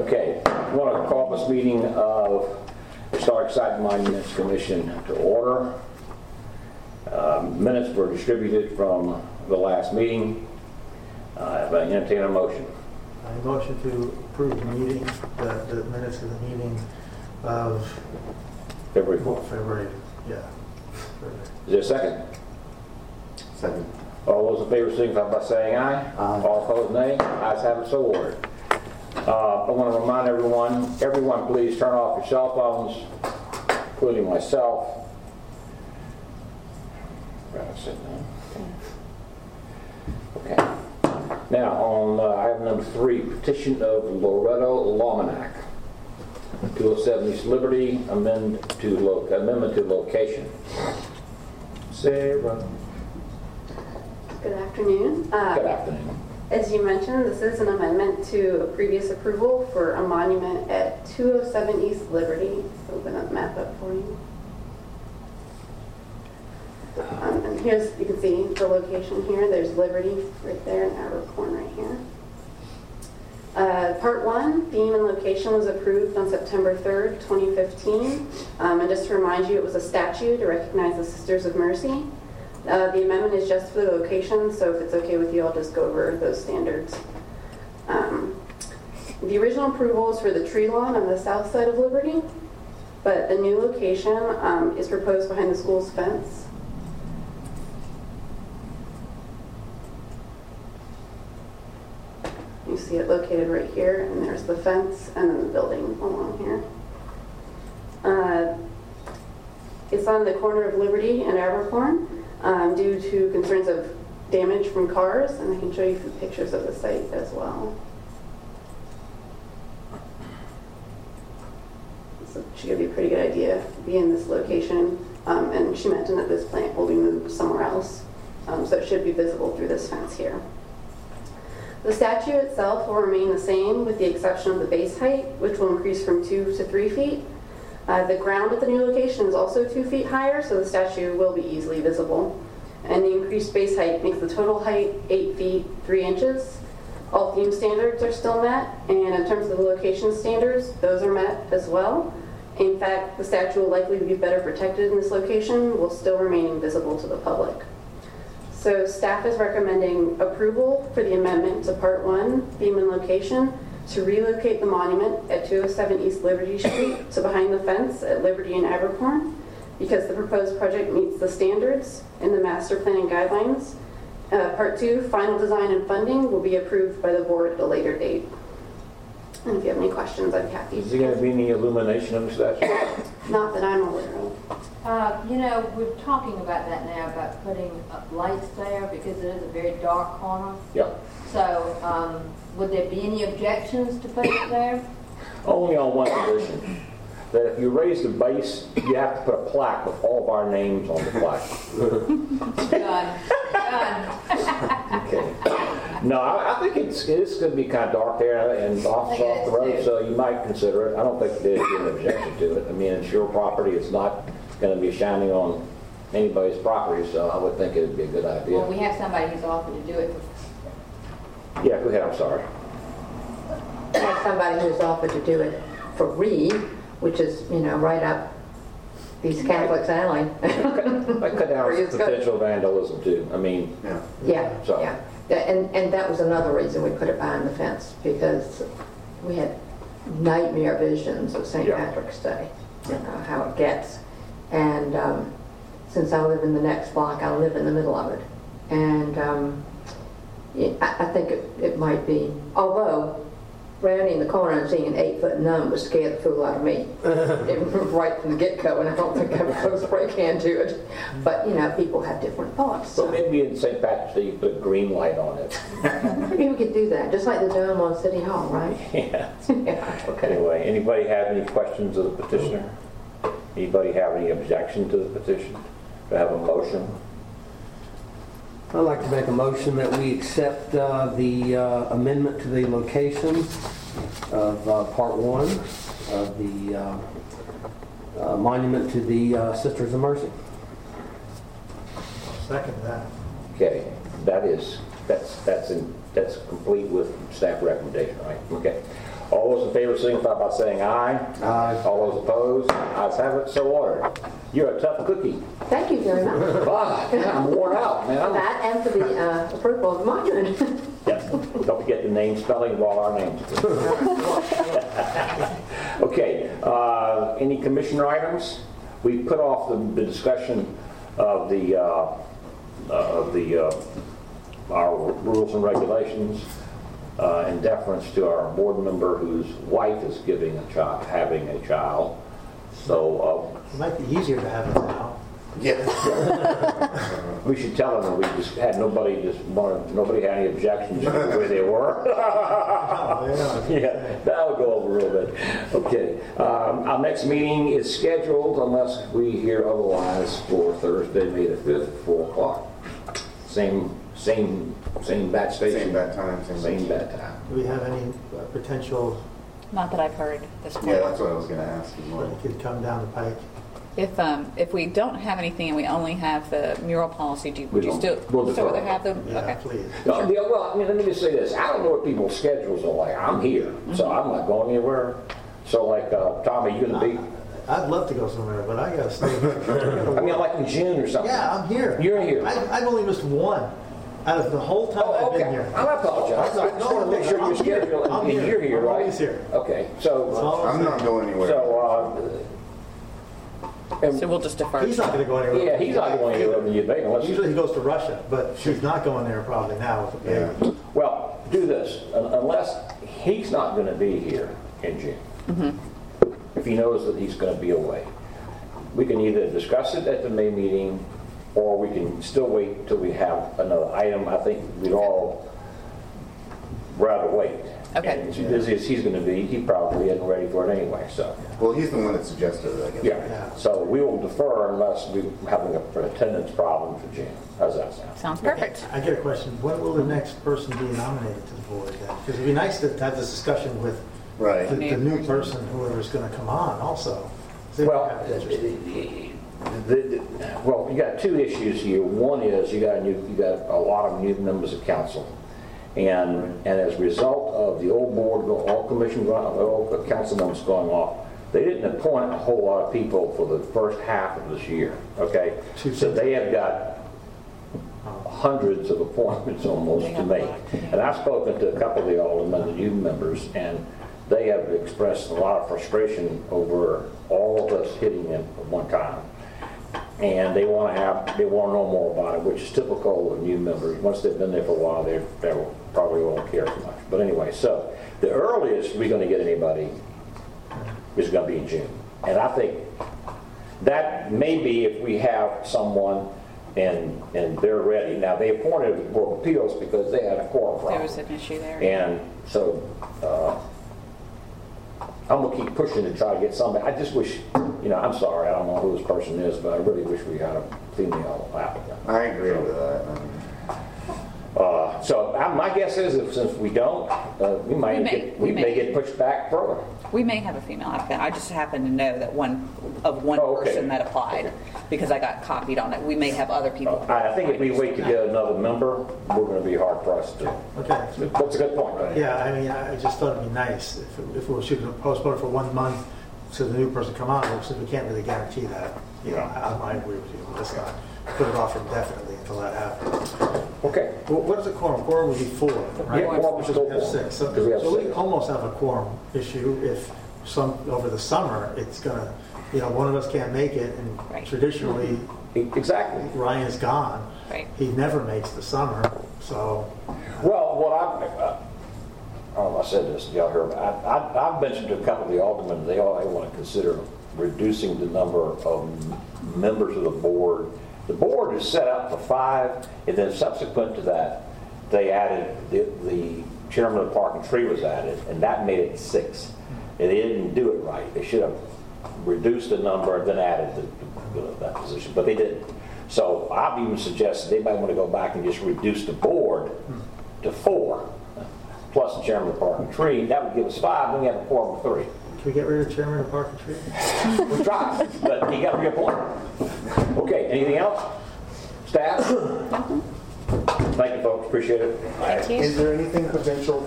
Okay, I want to call this meeting of Historic Site Monuments Commission to order. Minutes were distributed from the last meeting. I entertain a motion. I motion to approve the meeting, the minutes of the meeting of February 4th. February. Is there a second? Second. All those in favor signify by saying aye. Aye. All opposed, nay. Ayes have it, so ordered. I want to remind everyone please turn off your cell phones, including myself. Okay. Now, on item number 3, petition of Loretto Lominack, 207 East Liberty, amendment to location. Sarah. Good afternoon. Good afternoon. As you mentioned, this is an amendment to a previous approval for a monument at 207 East Liberty. So open that map up for you. And here's, you can see the location here. There's Liberty right there and Abercorn right here. Part 1, theme and location was approved on September 3rd, 2015. And just to remind you, it was a statue to recognize the Sisters of Mercy. The amendment is just for the location, so if it's okay with you, I'll just go over those standards. The original approval is for the tree lawn on the south side of Liberty, but the new location is proposed behind the school's fence. You see it located right here, and there's the fence and then the building along here. It's on the corner of Liberty and Abercorn due to concerns of damage from cars, and I can show you some pictures of the site as well. So it should give you a pretty good idea be in this location, and she mentioned that this plant will be moved somewhere else, so it should be visible through this fence here. The statue itself will remain the same with the exception of the base height, which will increase from 2 to 3 feet. The ground at the new location is also 2 feet higher, so the statue will be easily visible. And the increased base height makes the total height 8 feet 3 inches. All theme standards are still met, and in terms of the location standards, those are met as well. In fact, the statue will likely be better protected in this location, while still remaining visible to the public. So staff is recommending approval for the amendment to Part 1, theme and location, to relocate the monument at 207 East Liberty Street to behind the fence at Liberty and Abercorn, because the proposed project meets the standards in the master planning guidelines. Part 2, final design and funding, will be approved by the board at a later date. And if you have any questions, I'd be happy. Is there going to be any illumination of the statue? Not that I'm aware of. We're talking about that now, about putting up lights there because it is a very dark corner. Yeah. So, would there be any objections to putting it there? Only on one condition. That if you raise the base, you have to put a plaque with all of our names on the plaque. Done. Okay. No, I think it's going to be kind of dark there and off the road, so you might consider it. I don't think there'd be an objection to it. I mean, it's your property. It's not going to be shining on anybody's property, so I would think it would be a good idea. Well, we have somebody who's offered to do it. Yeah, go ahead. I'm sorry. We have somebody who's offered to do it for free, which is, right up these Catholics' alley. That cut down potential vandalism too. I mean, Yeah. So. Yeah. And that was another reason we put it behind the fence, because we had nightmare visions of St. Patrick's Day, how it gets. And since I live in the next block, I live in the middle of it. And I think it might be, although rounding the corner and seeing an 8-foot gnome would scare the fool out of me right from the get-go, and I don't think I would close break into it. But, people have different thoughts. So maybe in St. Patrick's Day you put a green light on it. Maybe we could do that, just like the dome on City Hall, right? Yeah. Yeah. Okay. Anyway, anybody have any questions of the petitioner? Anybody have any objection to the petition? Do I have a motion? I'd like to make a motion that we accept the amendment to the location of Part 1 of the monument to the Sisters of Mercy. Second that. Okay, that's complete with staff recommendation, right? Okay. All those in favor signify by saying aye. Aye. All those opposed, ayes have it, so ordered. You're a tough cookie. Thank you very much God, I'm worn out, for man. that and for the approval of the monument. Yes, don't forget the name spelling of all our names. Okay, any commissioner items? We put off the discussion of our rules and regulations in deference to our board member whose wife is having a child. So It might be easier to have it now. we should tell them that we just had nobody had any objections to the way they were. Yeah, that'll go over real good. Okay, our next meeting is scheduled, unless we hear otherwise, for Thursday, May the 5th, at 4 o'clock. Same bat station. Same bad time. Same bad time. Do we have any potential, Not that I've heard this point. Yeah, that's what I was going to ask as well. that could come down the pike? If we don't have anything and we only have the mural policy, would you still We'll defer. rather have them? Yeah, Okay. please. No, well, I mean, let me just say this. I don't know what people's schedules are like. I'm here, so I'm not going anywhere. So, like, Tommy, you going to be? I'd love to go somewhere, but I gotta stay here. I mean, like in June or something. Yeah, I'm here. You're here. I've only missed one out of the whole time Oh, I've been okay. here. I apologize. I just want to make sure I'm your here. schedule I'm and here. you're here, I'm right? always here. Okay, That's so, all I'm not going anywhere. So we'll just defer. He's not gonna go anywhere. yeah, he's not going anywhere with you, baby, unless you. Usually he goes to Russia, but she's not going there probably now with the baby. Yeah. Well, do this, unless he's not going to be here in June. If he knows that he's going to be away. We can either discuss it at the May meeting, or we can still wait until we have another item. I think we'd all rather wait. Okay. And as busy as he's going to be, he probably isn't ready for it anyway, so. Well, he's the one that suggested it, I guess. Yeah, so we will defer unless we're having an attendance problem for June. How's that sound? Sounds perfect. I get a question. When will the next person be nominated to the board then? Because it'd be nice to have this discussion with Right. the new person, whoever's gonna come on also. See if Well, they're interested. well, you got two issues here. One is you got a lot of new members of council, and as a result of the old board, all commission, all council members going off, they didn't appoint a whole lot of people for the first half of this year. Okay, so they have got hundreds of appointments almost to make, and I've spoken to a couple of the aldermen, the new members, and they have expressed a lot of frustration over all of us hitting them at one time. And they want to know more about it, which is typical of new members. Once they've been there for a while, they probably won't care so much. But anyway, so the earliest we're going to get anybody is going to be in June. And I think that maybe if we have someone and they're ready. Now, they appointed the Board of Appeals because they had a quorum problem. There was an issue there. And so I'm going to keep pushing to try to get somebody. I just wish, I'm sorry, I don't know who this person is, but I really wish we had a female applicant. I agree with that. So my guess is that since we don't, we may get pushed back further. We may have a female applicant. I just happen to know that one Oh, okay. person that applied because I got copied on it. We may have other people. I think if we wait to get another member, we're going to be hard pressed to. Okay. That's a good point, right? Yeah, I mean, I just thought it'd be nice if we should postpone it for 1 month so the new person come on, since we can't really guarantee that. I agree with you. Let's not put it off indefinitely until that happens. Okay. Well, what is a quorum? Quorum would be 4, right? Yeah, quorum is still We have 4, 6. So because we have so we 6. almost have a quorum issue if over the summer, it's gonna, one of us can't make it, and Right. traditionally, Exactly. Ryan's gone. Right. He never makes the summer, so. Well, I said this, y'all heard, I've mentioned to a couple of the aldermen, they want to consider reducing the number of members of the board. The board is set up for 5, and then subsequent to that, they added, the chairman of the Park and Tree was added, and that made it 6. And they didn't do it right. They should have reduced the number and then added that position, but they didn't. So I've even suggested they might want to go back and just reduce the board to 4, plus the chairman of the Park and Tree. That would give us 5, then we have a quorum of 3. Can we get rid of Chairman of Park and Tree? We'll try, but you got to reappoint. Okay, anything else? Staff? Thank you, folks. Appreciate it. Thank you. Is there anything provincial